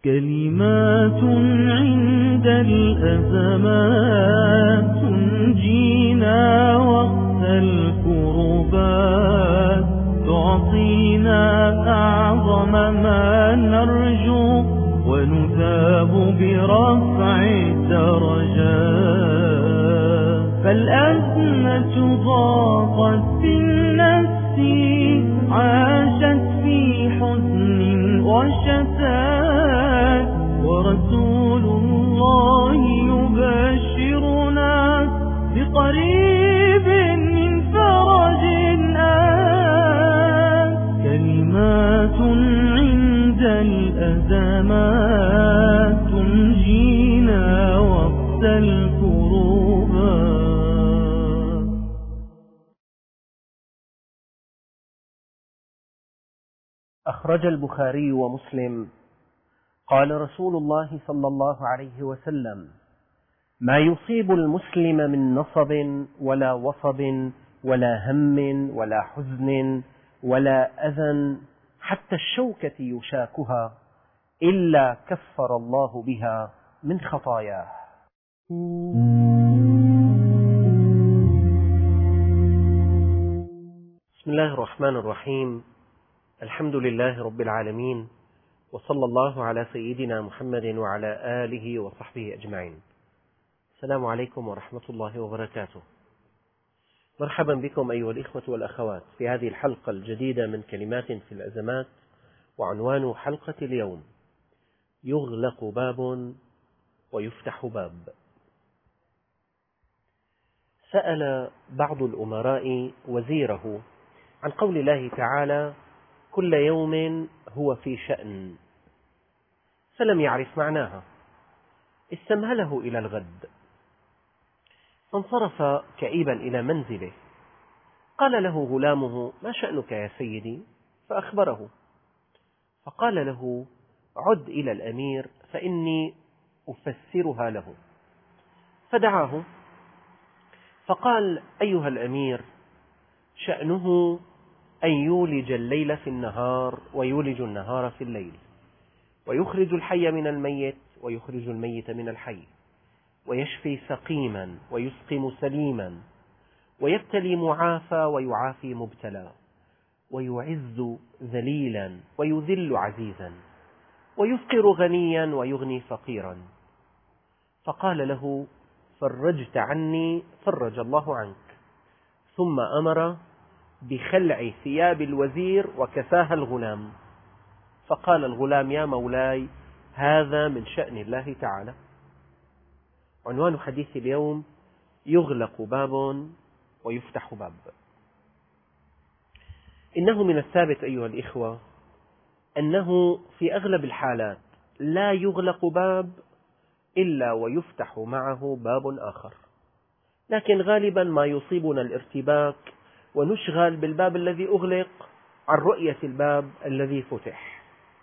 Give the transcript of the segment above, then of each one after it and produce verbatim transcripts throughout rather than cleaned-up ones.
كلمات عند الأزمات تنجينا وقت الكربات، تعطينا أعظم ما نرجو ونثاب برفع الدرجات. فالأزمة ضاقت في النفس، عاشت في حزن وشتات، ورسول الله يبشرنا بقريب من فرج آت. كلمات عند الأزمات تنجينا وقت الكروبات. أخرج البخاري ومسلم قال رسول الله صلى الله عليه وسلم: ما يصيب المسلم من نصب ولا وصب ولا هم ولا حزن ولا أذى حتى الشوكة يشاكها إلا كفر الله بها من خطاياه. بسم الله الرحمن الرحيم. الحمد لله رب العالمين، وصلى الله على سيدنا محمد وعلى آله وصحبه أجمعين. السلام عليكم ورحمة الله وبركاته. مرحبا بكم أيها الإخوة والأخوات في هذه الحلقة الجديدة من كلمات في الأزمات، وعنوان حلقة اليوم: يغلق باب ويفتح باب. سأل بعض الأمراء وزيره عن قول الله تعالى: كل يوم هو في شأن، فلم يعرف معناها، استمهله إلى الغد، فانصرف كئيبا إلى منزله. قال له غلامه: ما شأنك يا سيدي؟ فأخبره، فقال له: عد إلى الأمير فإني أفسرها له. فدعاه فقال: أيها الأمير، شأنه أن يولج الليل في النهار ويولج النهار في الليل، ويخرج الحي من الميت ويخرج الميت من الحي، ويشفي سقيما ويسقم سليما، ويبتلي معافى ويعافي مبتلى، ويعز ذليلا ويذل عزيزا، ويفقر غنيا ويغني فقيرا. فقال له: فرجت عني فرج الله عنك. ثم أمر بخلع ثياب الوزير وكساها الغلام. فقال الغلام: يا مولاي، هذا من شأن الله تعالى. عنوان حديث اليوم: يغلق باب ويفتح باب. إنه من الثابت أيها الإخوة أنه في أغلب الحالات لا يغلق باب إلا ويفتح معه باب آخر، لكن غالبا ما يصيبنا الارتباك ونشغل بالباب الذي أغلق عن رؤية الباب الذي فتح.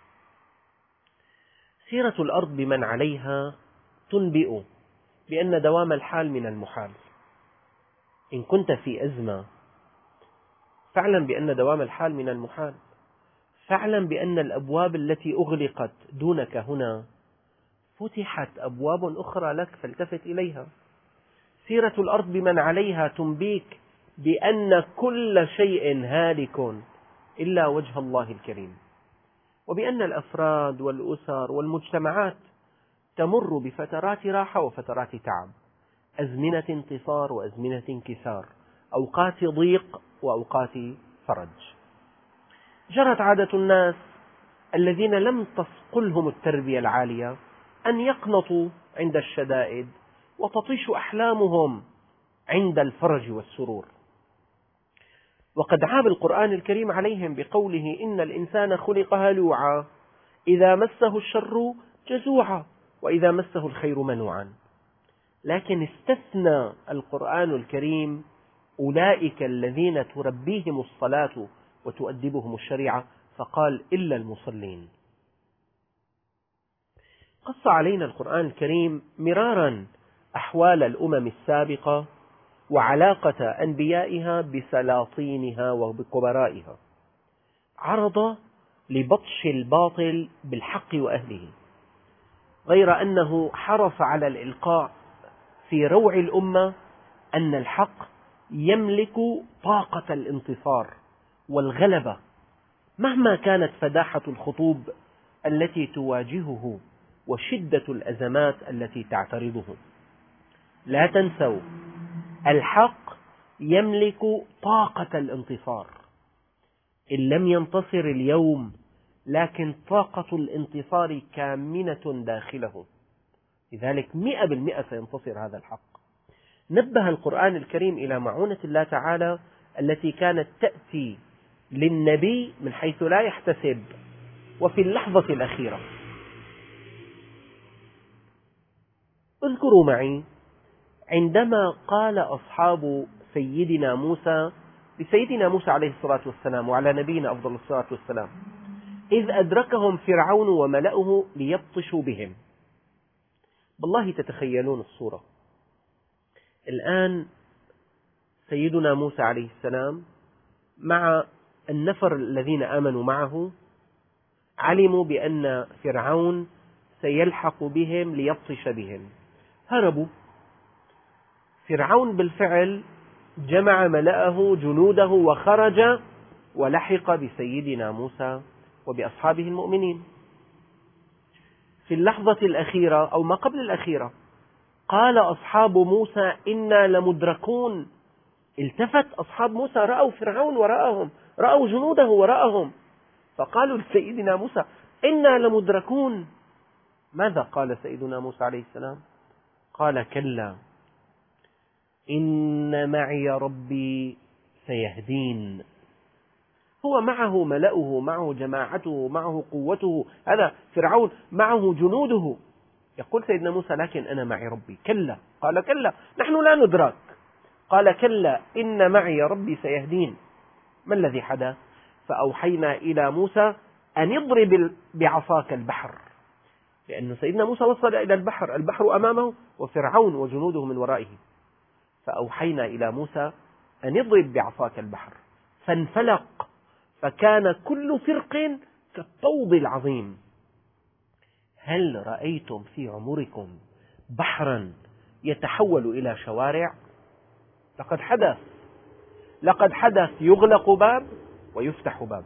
سيرة الأرض بمن عليها تنبئ بأن دوام الحال من المحال. إن كنت في أزمة فاعلم بأن دوام الحال من المحال، فاعلم بأن الأبواب التي أغلقت دونك هنا فتحت أبواب أخرى لك، فالتفت إليها. سيرة الأرض بمن عليها تنبيك بأن كل شيء هالك إلا وجه الله الكريم، وبأن الأفراد والأسر والمجتمعات تمر بفترات راحة وفترات تعب، أزمنة انتصار وأزمنة انكسار، أوقات ضيق وأوقات فرج. جرت عادة الناس الذين لم تصقلهم التربية العالية أن يقنطوا عند الشدائد وتطيش أحلامهم عند الفرج والسرور. وقد عاب القرآن الكريم عليهم بقوله: إن الإنسان خلق هلوعا إذا مسه الشر جزوعا وإذا مسه الخير منوعا. لكن استثنى القرآن الكريم أولئك الذين تربيهم الصلاة وتؤدبهم الشريعة، فقال: إلا المصلين. قص علينا القرآن الكريم مرارا أحوال الأمم السابقة وعلاقة أنبيائها بسلاطينها وبكبرائها، عرض لبطش الباطل بالحق وأهله، غير أنه حرص على الإلقاء في روع الأمة أن الحق يملك طاقة الانتصار والغلبة مهما كانت فداحة الخطوب التي تواجهه وشدة الأزمات التي تعترضه. لا تنسوا، الحق يملك طاقة الانتصار، إن لم ينتصر اليوم لكن طاقة الانتصار كامنة داخله، لذلك مئة بالمئة سينتصر هذا الحق. نبه القرآن الكريم إلى معونة الله تعالى التي كانت تأتي للنبي من حيث لا يحتسب وفي اللحظة الأخيرة. اذكروا معي عندما قال أصحاب سيدنا موسى لسيدنا موسى عليه الصلاة والسلام وعلى نبينا أفضل الصلاة والسلام: إذ أدركهم فرعون وملأه ليبطشوا بهم. بالله تتخيلون الصورة. الآن سيدنا موسى عليه السلام مع النفر الذين آمنوا معه علموا بأن فرعون سيلحق بهم ليبطش بهم، هربوا. فرعون بالفعل جمع ملأه جنوده وخرج ولحق بسيدنا موسى وبأصحابه المؤمنين. في اللحظة الأخيرة أو ما قبل الأخيرة قال أصحاب موسى: إنا لمدركون. التفت أصحاب موسى، رأوا فرعون وراءهم، رأوا جنوده وراءهم، فقالوا لسيدنا موسى: إنا لمدركون. ماذا قال سيدنا موسى عليه السلام؟ قال: كلا إن معي ربي سيهدين. هو معه ملأه، معه جماعته، معه قوته، هذا فرعون معه جنوده. يقول سيدنا موسى: لكن أنا معي ربي. كلا. قال: كلا، نحن لا ندرك. قال: كلا إن معي ربي سيهدين. ما الذي حدث؟ فأوحينا إلى موسى أن اضرب بعصاك البحر، لأن سيدنا موسى وصل إلى البحر، البحر أمامه وفرعون وجنوده من ورائه. فأوحينا إلى موسى أن اضرب بعصاك البحر فانفلق فكان كل فرق كالطود العظيم. هل رأيتم في عمركم بحرا يتحول إلى شوارع؟ لقد حدث، لقد حدث. يغلق باب ويفتح باب.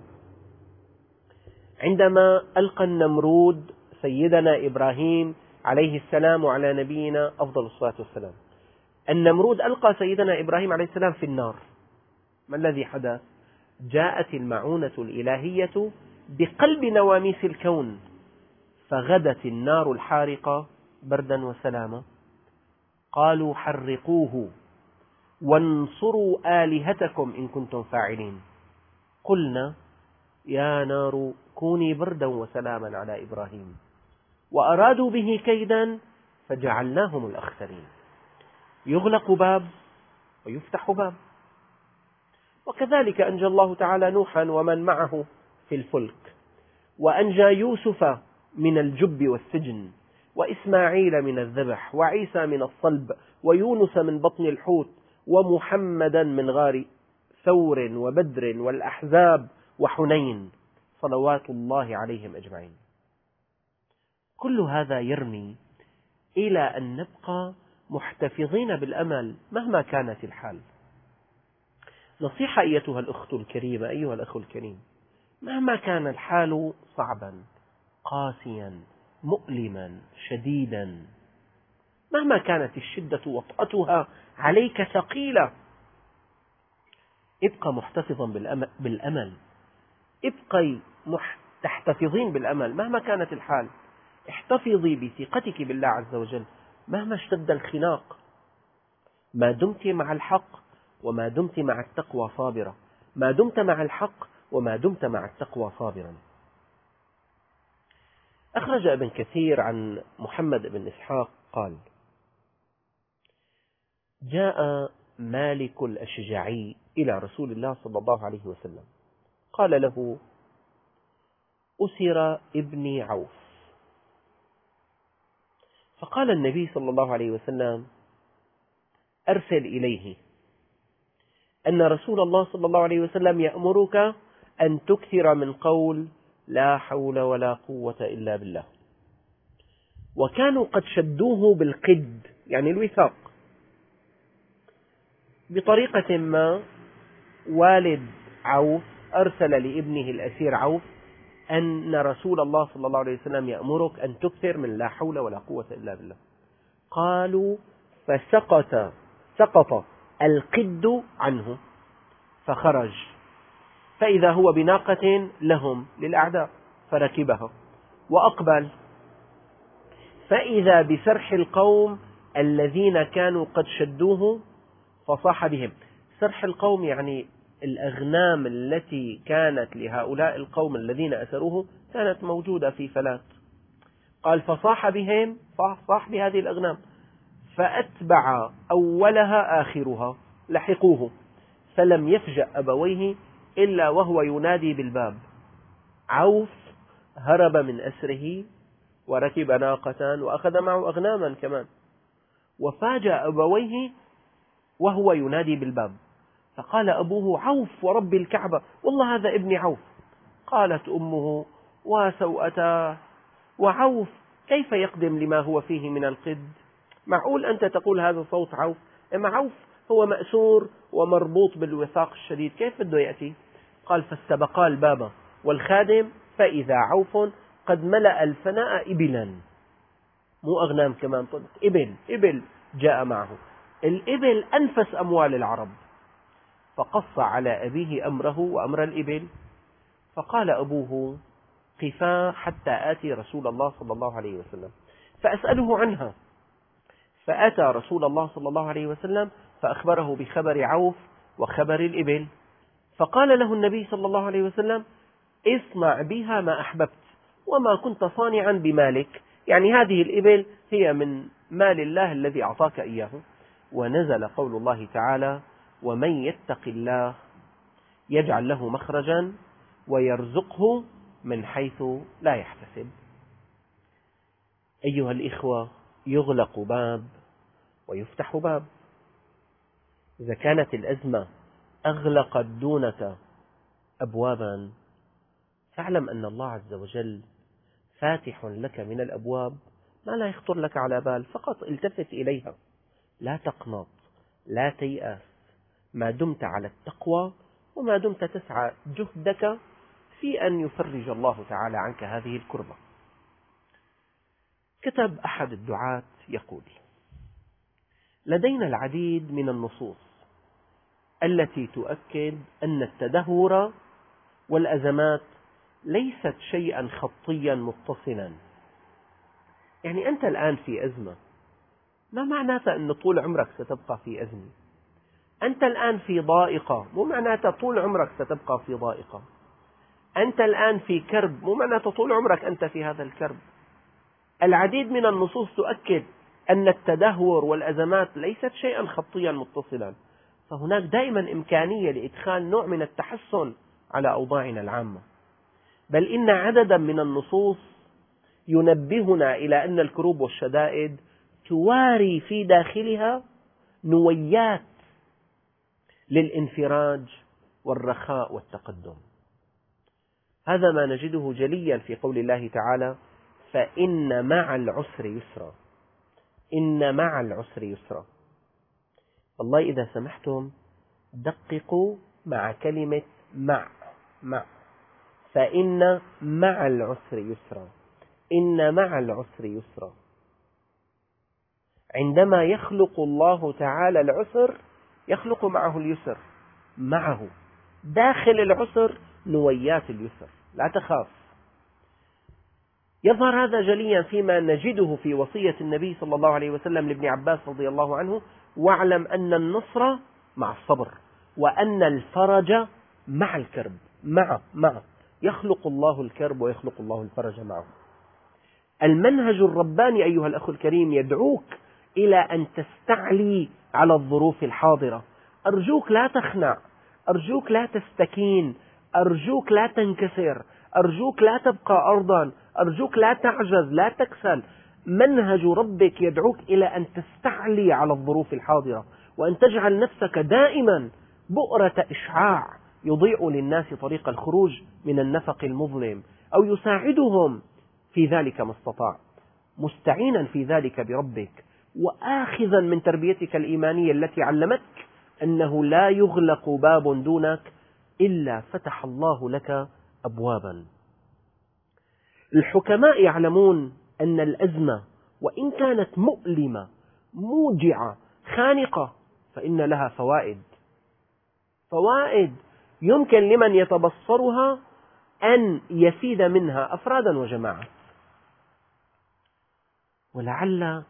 عندما ألقى النمرود سيدنا إبراهيم عليه السلام وعلى نبينا أفضل الصلاة والسلام، النمرود ألقى سيدنا إبراهيم عليه السلام في النار. ما الذي حدث؟ جاءت المعونة الإلهية بقلب نواميس الكون، فغدت النار الحارقة بردا وسلاما. قالوا: حرقوه وانصروا آلهتكم إن كنتم فاعلين. قلنا: يا نار كوني بردا وسلاما على إبراهيم، وأرادوا به كيدا فجعلناهم الأخسرين. يغلق باب ويفتح باب. وكذلك أنجى الله تعالى نوحا ومن معه في الفلك، وأنجى يوسف من الجب والسجن، وإسماعيل من الذبح، وعيسى من الصلب، ويونس من بطن الحوت، ومحمدا من غار ثور وبدر والأحزاب وحنين، صلوات الله عليهم أجمعين. كل هذا يرمي إلى أن نبقى محتفظين بالأمل مهما كانت الحال. نصيحة أيتها الأخت الكريمة، أيها الأخ الكريم، مهما كان الحال صعبا قاسيا مؤلما شديدا، مهما كانت الشدة وطأتها عليك ثقيلة، ابقى محتفظا بالأمل، ابقي تحتفظين بالأمل مهما كانت الحال. احتفظي بثقتك بالله عز وجل مهما اشتد الخناق، ما دمت مع الحق وما دمت مع التقوى صابرة، ما دمت مع الحق وما دمت مع التقوى صابرا. أخرج ابن كثير عن محمد بن إسحاق قال: جاء مالك الأشجعي إلى رسول الله صلى الله عليه وسلم، قال له: أسر ابني عوف. فقال النبي صلى الله عليه وسلم: أرسل إليه أن رسول الله صلى الله عليه وسلم يأمرك أن تكثر من قول لا حول ولا قوة إلا بالله. وكانوا قد شدوه بالقد، يعني الوثاق. بطريقة ما والد عوف أرسل لابنه الأسير عوف أن رسول الله صلى الله عليه وسلم يأمرك أن تكثر من لا حول ولا قوة إلا بالله. قالوا فسقط سقط القد عنه فخرج، فإذا هو بناقة لهم للأعداء فركبها وأقبل، فإذا بسرح القوم الذين كانوا قد شدوه فصاح بهم. سرح القوم يعني الأغنام التي كانت لهؤلاء القوم الذين أسروه كانت موجودة في فلات. قال فصاح بهم، صاح بهذه الأغنام، فأتبع أولها آخرها، لحقوه، فلم يفجأ أبويه إلا وهو ينادي بالباب. عوف هرب من أسره وركب ناقة وأخذ معه أغناما كمان، وفاجأ أبويه وهو ينادي بالباب، فقال أبوه عوف ورب الكعبة والله هذا ابني عوف. قالت أمه وسوءتاه، وعوف كيف يقدم لما هو فيه من القد؟ معقول أنت تقول هذا صوت عوف؟ أما عوف هو مأسور ومربوط بالوثاق الشديد، كيف بده يأتي؟ قال فاستبقا الباب والخادم فإذا عوف قد ملأ الفناء إبلا، مو أغنام كمان، إبل إبل جاء معه، الإبل أنفس أموال العرب. فقص على أبيه أمره وأمر الإبل، فقال أبوه قفا حتى آتي رسول الله صلى الله عليه وسلم فأسأله عنها. فأتى رسول الله صلى الله عليه وسلم فأخبره بخبر عوف وخبر الإبل، فقال له النبي صلى الله عليه وسلم اصنع بها ما أحببت وما كنت صانعا بمالك، يعني هذه الإبل هي من مال الله الذي أعطاك إياه. ونزل قول الله تعالى ومن يتق الله يجعل له مخرجا ويرزقه من حيث لا يحتسب. أيها الإخوة، يغلق باب ويفتح باب. إذا كانت الأزمة أغلقت دونك أبوابا، فاعلم أن الله عز وجل فاتح لك من الأبواب ما لا يخطر لك على بال، فقط التفت إليها، لا تقنط، لا تيأس، ما دمت على التقوى وما دمت تسعى جهدك في أن يفرج الله تعالى عنك هذه الكربة. كتب أحد الدعاة يقول لدينا العديد من النصوص التي تؤكد أن التدهور والأزمات ليست شيئا خطيا متصلا. يعني أنت الآن في أزمة، ما معناته أن طول عمرك ستبقى في أزمة. أنت الآن في ضائقة، مو معناته طول عمرك ستبقى في ضائقة. أنت الآن في كرب، مو معناته طول عمرك أنت في هذا الكرب. العديد من النصوص تؤكد أن التدهور والأزمات ليست شيئا خطيا متصلا، فهناك دائما إمكانية لإدخال نوع من التحسن على أوضاعنا العامة. بل إن عددا من النصوص ينبهنا إلى أن الكروب والشدائد تواري في داخلها نويات للانفراج والرخاء والتقدم. هذا ما نجده جليا في قول الله تعالى فإن مع العسر يسرا، إن مع العسر يسرا. والله إذا سمحتم دققوا مع كلمة مع مع فإن مع العسر يسرا، إن مع العسر يسرا. عندما يخلق الله تعالى العسر يخلق معه اليسر، معه داخل العسر نويات اليسر، لا تخاف. يظهر هذا جليا فيما نجده في وصية النبي صلى الله عليه وسلم لابن عباس رضي الله عنه واعلم أن النصر مع الصبر وأن الفرج مع الكرب. مع مع يخلق الله الكرب ويخلق الله الفرج معه. المنهج الرباني أيها الأخ الكريم يدعوك إلى أن تستعلي على الظروف الحاضرة. أرجوك لا تخنع، أرجوك لا تستكين، أرجوك لا تنكسر، أرجوك لا تبقى أرضا، أرجوك لا تعجز، لا تكسل. منهج ربك يدعوك إلى أن تستعلي على الظروف الحاضرة وأن تجعل نفسك دائما بؤرة إشعاع يضيء للناس طريق الخروج من النفق المظلم أو يساعدهم في ذلك ما استطاع. مستعينا في ذلك بربك، وآخذا من تربيتك الإيمانية التي علمتك أنه لا يغلق باب دونك إلا فتح الله لك أبوابا. الحكماء يعلمون أن الأزمة وإن كانت مؤلمة موجعة خانقة فإن لها فوائد، فوائد يمكن لمن يتبصرها أن يفيد منها أفرادا وجماعات. ولعل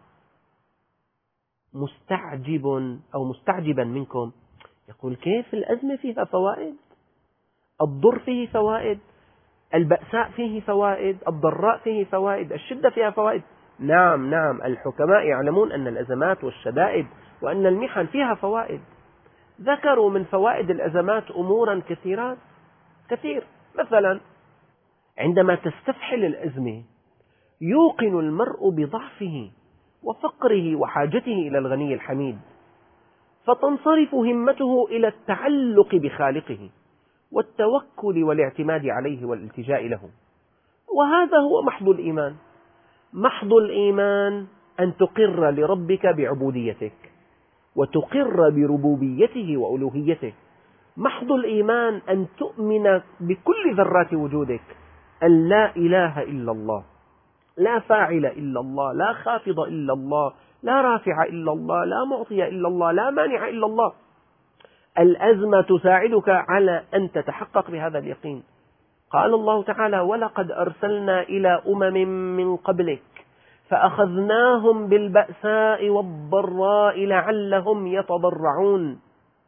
مستعجب أو مستعجبا منكم يقول كيف الأزمة فيها فوائد؟ الضر فيه فوائد، البأساء فيه فوائد، الضراء فيه فوائد، الشدة فيها فوائد. نعم نعم، الحكماء يعلمون أن الأزمات والشدائد وأن المحن فيها فوائد. ذكروا من فوائد الأزمات أمورا كثيرات كثير. مثلا عندما تستفحل الأزمة يوقن المرء بضعفه وفقره وحاجته إلى الغني الحميد، فتنصرف همته إلى التعلق بخالقه والتوكل والاعتماد عليه والالتجاء له. وهذا هو محض الإيمان. محض الإيمان أن تقر لربك بعبوديتك وتقر بربوبيته وألوهيته. محض الإيمان أن تؤمن بكل ذرات وجودك أن لا إله إلا الله، لا فاعل إلا الله، لا خافض إلا الله، لا رافع إلا الله، لا معطي إلا الله، لا مانع إلا الله. الأزمة تساعدك على أن تتحقق بهذا اليقين. قال الله تعالى: ولقد أرسلنا إلى أمم من قبلك فأخذناهم بالبأساء والضراء لعلهم يتضرعون.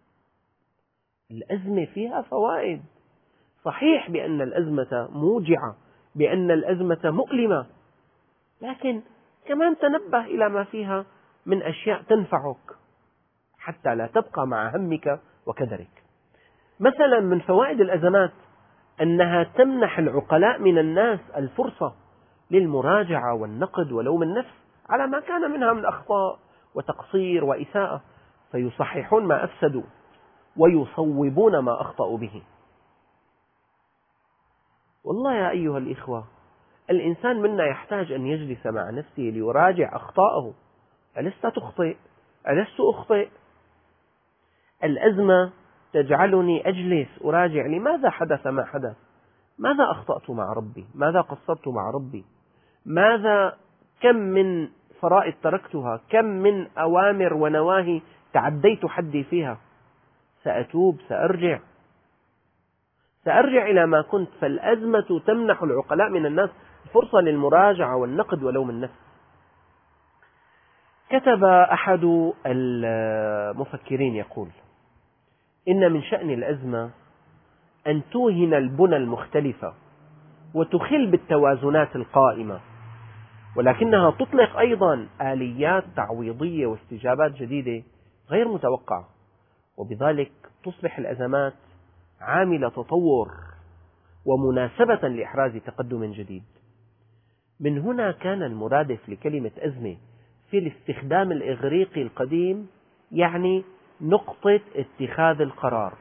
الأزمة فيها فوائد. صحيح بأن الأزمة موجعة، بأن الأزمة مؤلمة، لكن كمان تنبه إلى ما فيها من أشياء تنفعك حتى لا تبقى مع همك وكدرك. مثلا من فوائد الأزمات أنها تمنح العقلاء من الناس الفرصة للمراجعة والنقد ولوم النفس على ما كان منها من أخطاء وتقصير وإساءة، فيصححون ما أفسدوا ويصوبون ما أخطأوا به. والله يا أيها الإخوة، الإنسان منا يحتاج أن يجلس مع نفسه ليراجع أخطاءه. ألست تخطئ؟ ألست أخطئ؟ الأزمة تجعلني أجلس أراجع لماذا حدث ما حدث، ماذا أخطأت مع ربي، ماذا قصرت مع ربي، ماذا كم من فرائض تركتها، كم من أوامر ونواهي تعديت حدي فيها. سأتوب، سأرجع سأرجع إلى ما كنت. فالأزمة تمنح العقلاء من الناس فرصة للمراجعة والنقد ولوم النفس. كتب أحد المفكرين يقول: إن من شأن الأزمة أن توهن البنى المختلفة وتخل بالتوازنات القائمة، ولكنها تطلق أيضا آليات تعويضية واستجابات جديدة غير متوقعة، وبذلك تصبح الأزمات عامل تطور ومناسبة لإحراز تقدم جديد. من هنا كان المرادف لكلمة أزمة في الاستخدام الإغريقي القديم يعني نقطة اتخاذ القرار.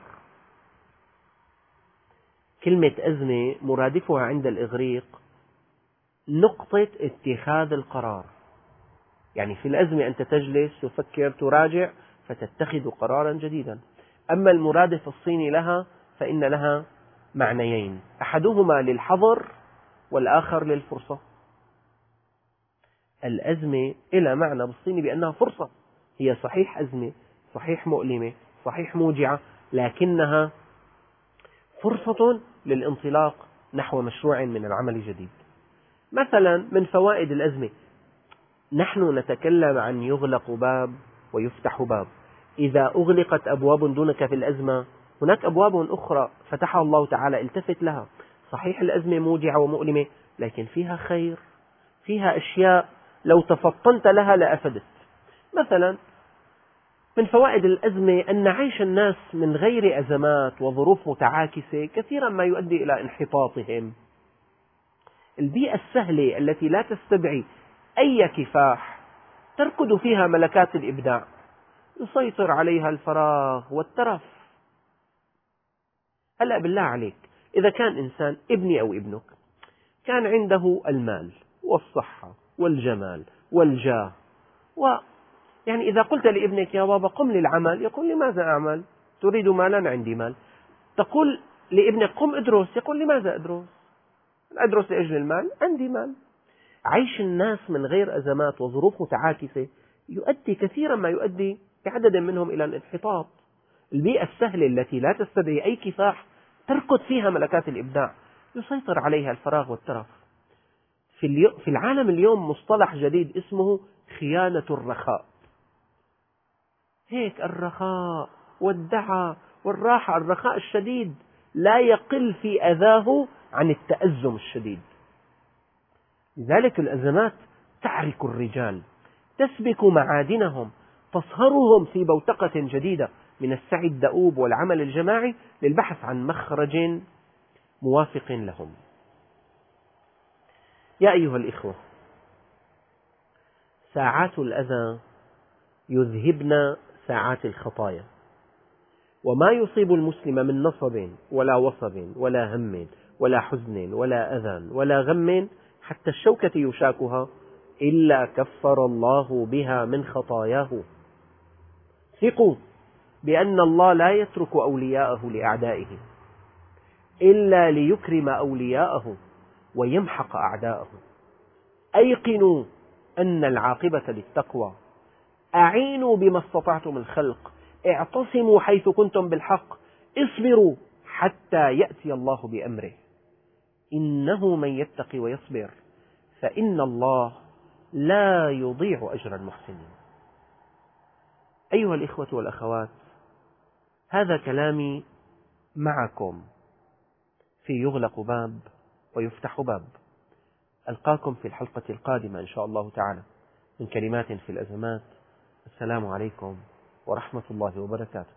كلمة أزمة مرادفها عند الإغريق نقطة اتخاذ القرار، يعني في الأزمة أنت تجلس تفكر تراجع فتتخذ قرارا جديدا. أما المرادف الصيني لها فإن لها معنيين، أحدهما للحظر والآخر للفرصة. الأزمة إلى معنى بالصيني بأنها فرصة، هي صحيح أزمة، صحيح مؤلمة، صحيح موجعة، لكنها فرصة للانطلاق نحو مشروع من العمل الجديد. مثلا من فوائد الأزمة، نحن نتكلم عن يغلق باب ويفتح باب. إذا أغلقت أبواب دونك في الأزمة هناك أبواب أخرى فتحها الله تعالى، التفت لها. صحيح الأزمة موجعة ومؤلمة، لكن فيها خير، فيها أشياء لو تفطنت لها لأفدت. مثلا من فوائد الأزمة أن عيش الناس من غير أزمات وظروف متعاكسة كثيرا ما يؤدي إلى انحطاطهم. البيئة السهلة التي لا تستدعي أي كفاح تركض فيها ملكات الإبداع، يسيطر عليها الفراغ والترف. هلأ بالله عليك، إذا كان إنسان ابني أو ابنك كان عنده المال والصحة والجمال والجاه. ويعني إذا قلت لابنك يا بابا قم للعمل، يقول لماذا أعمل؟ تريد مالا؟ عندي مال. تقول لابنك قم ادرس، يقول لماذا أدرس؟ أدرس لأجل المال؟ عندي مال. عيش الناس من غير أزمات وظروف متعاكسة يؤدي كثيرا ما يؤدي بعدد منهم إلى الانحطاط. البيئة السهلة التي لا تستدعي أي كفاح تركض فيها ملكات الإبداع، يسيطر عليها الفراغ والترف. في العالم اليوم مصطلح جديد اسمه خيانة الرخاء. هيك الرخاء والدعى والراحة، الرخاء الشديد لا يقل في أذاه عن التأزم الشديد. لذلك الأزمات تعرك الرجال، تسبك معادنهم، تصهرهم في بوتقة جديدة من السعي الدؤوب والعمل الجماعي للبحث عن مخرج موافق لهم. يا أيها الإخوة، ساعات الأذى يذهبن ساعات الخطايا، وما يصيب المسلم من نصب ولا وصب ولا هم ولا حزن ولا أذى ولا غم حتى الشوكة يشاكها إلا كفر الله بها من خطاياه. ثقوا بأن الله لا يترك أولياءه لأعدائه إلا ليكرم أولياءه ويمحق أعداءه. أيقنوا أن العاقبة للتقوى. أعينوا بما استطعتم الخلق، اعتصموا حيث كنتم بالحق، اصبروا حتى يأتي الله بأمره. إنه من يتقي ويصبر فإن الله لا يضيع أجر المحسنين. أيها الإخوة والأخوات، هذا كلامي معكم في يغلق باب ويفتح باب. ألقاكم في الحلقة القادمة إن شاء الله تعالى من كلمات في الأزمات. السلام عليكم ورحمة الله وبركاته.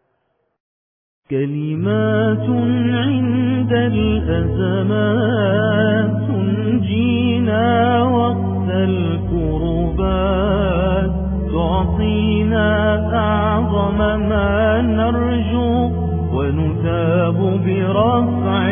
كلمات عند الأزمات تنجينا وقت الكربات، تعطينا أعظم ما نرجو ونثاب برفع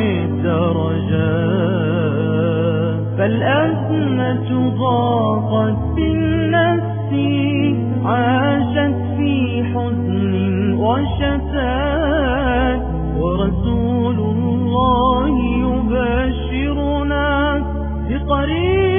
الدرجات. فالأزمة ضاقت بالنفس، عاشت في حزن وشتات، ورسول الله يبشرنا بقريب